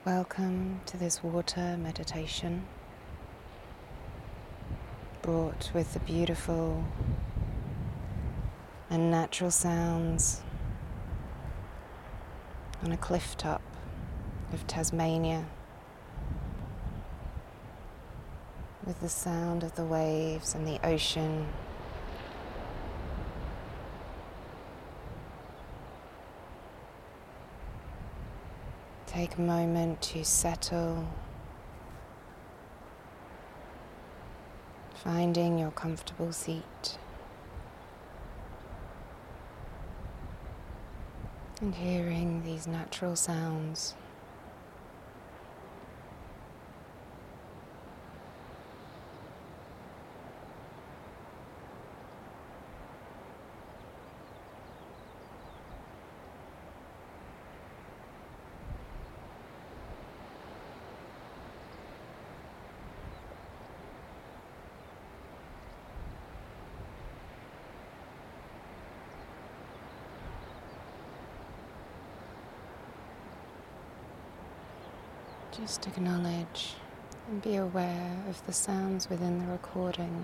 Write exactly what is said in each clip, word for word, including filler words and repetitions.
Welcome to this water meditation, brought with the beautiful and natural sounds on a cliff top of Tasmania, with the sound of the waves and the ocean. Take a moment to settle, finding your comfortable seat and hearing these natural sounds. Just acknowledge and be aware of the sounds within the recording.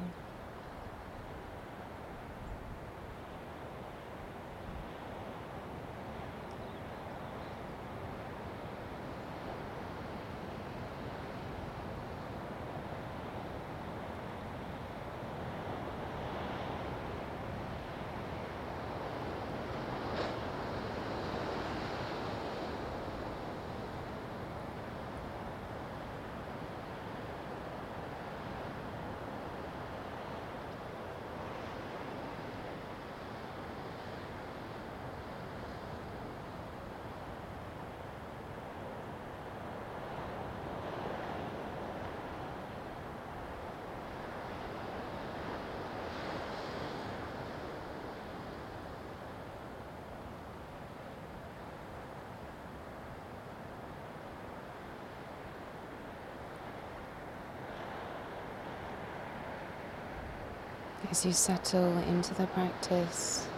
As you settle into the practice,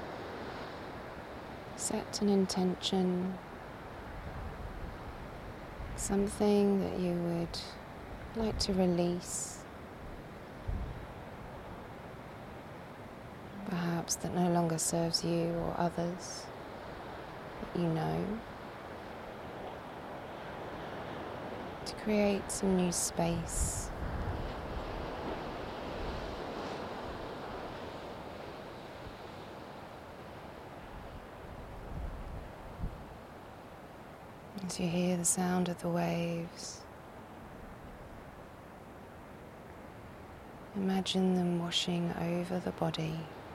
set an intention, something that you would like to release, perhaps that no longer serves you or others that you know, to create some new space. As you hear the sound of the waves, imagine them washing over the body.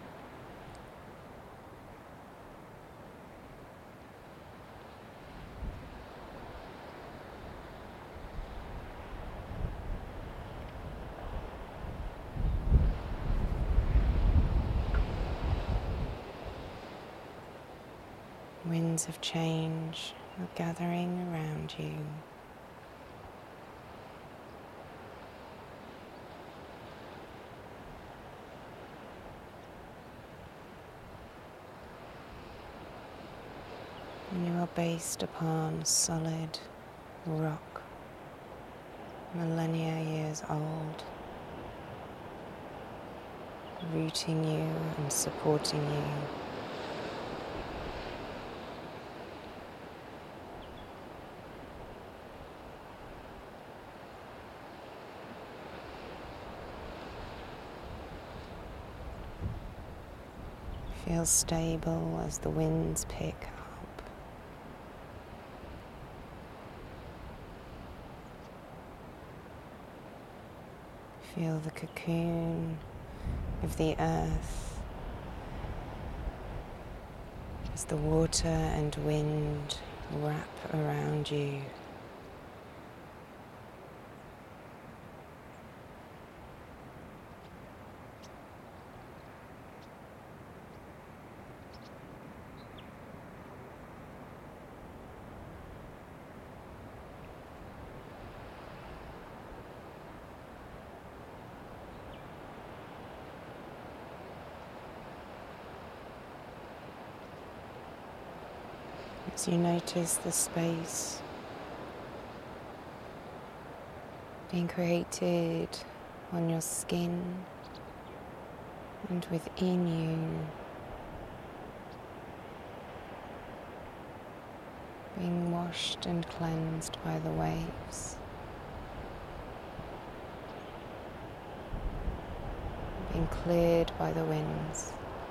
Winds of change are gathering around you. And you are based upon solid rock, millennia years old, rooting you and supporting you. Feel stable as the winds pick up. Feel the cocoon of the earth as the water and wind wrap around you. As you notice the space being created on your skin and within you, being washed and cleansed by the waves, being cleared by the winds.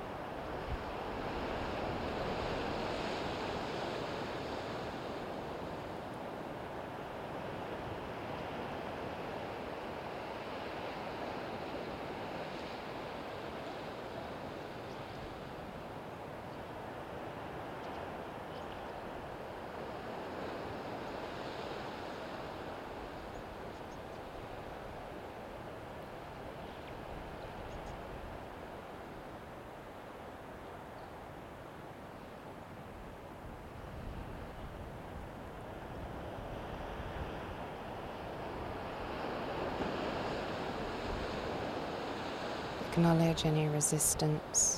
Acknowledge any resistance.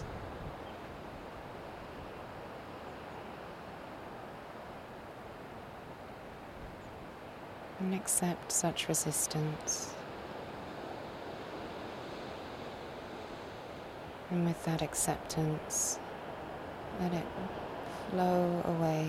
And accept such resistance. And with that acceptance, let it flow away.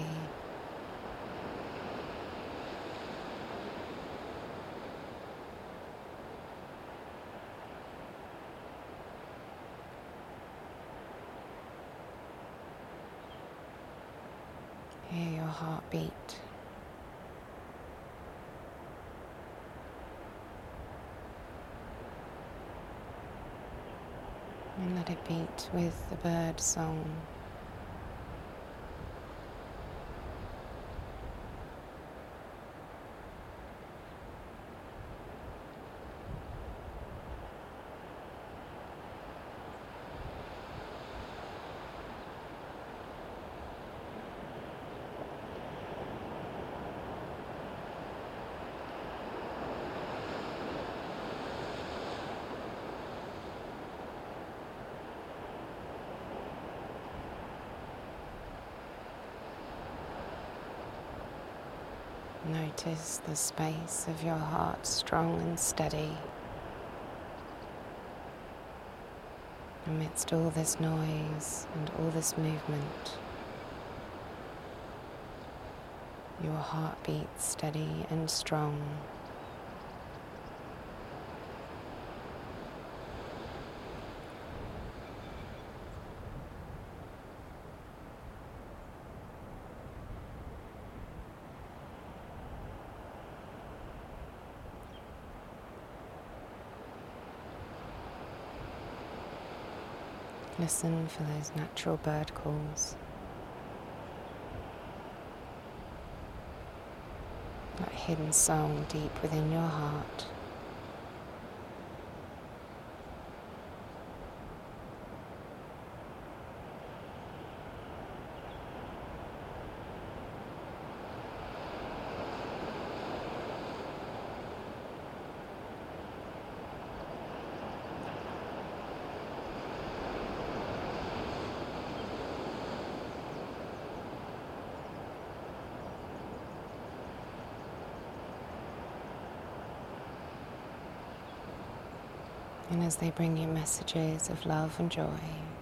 Hear your heartbeat. And let it beat with the bird song. Notice the space of your heart strong and steady amidst all this noise and all this movement. Your heart beats steady and strong. Listen for those natural bird calls. That hidden song deep within your heart. And as they bring you messages of love and joy,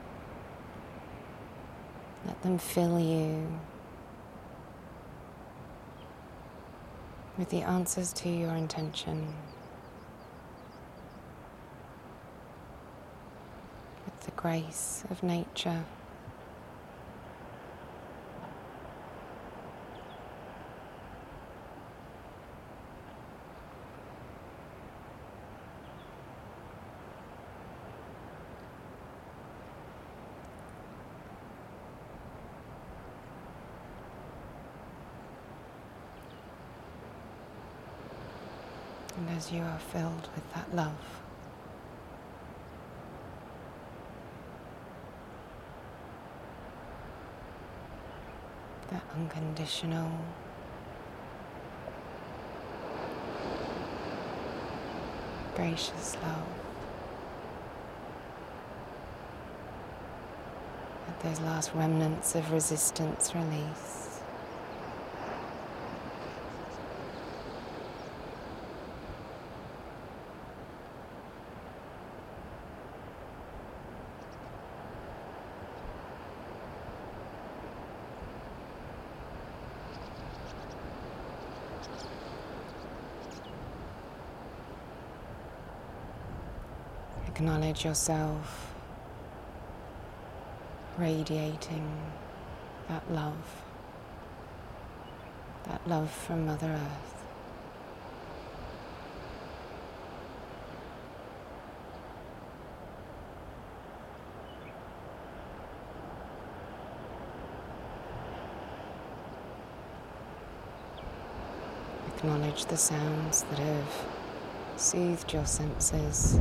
let them fill you with the answers to your intention, with the grace of nature. And as you are filled with that love, that unconditional, gracious love, let those last remnants of resistance release. Acknowledge yourself radiating that love, that love from Mother Earth. Acknowledge the sounds that have soothed your senses.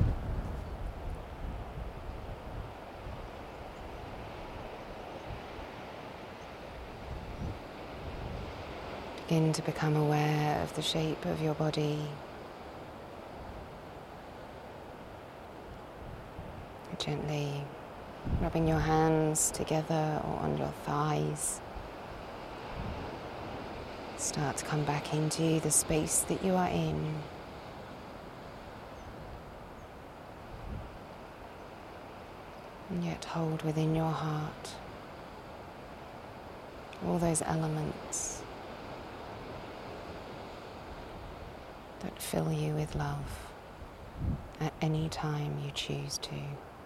Begin to become aware of the shape of your body. Gently rubbing your hands together or on your thighs. Start to come back into the space that you are in. And yet hold within your heart all those elements that fill you with love at any time you choose to.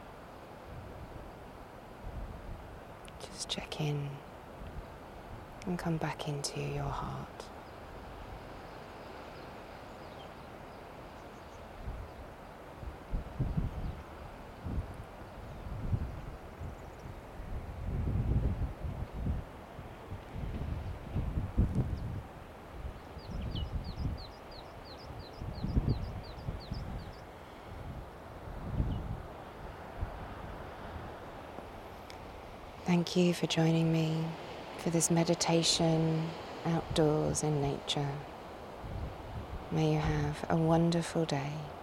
Just check in and come back into your heart. Thank you for joining me for this meditation outdoors in nature. May you have a wonderful day.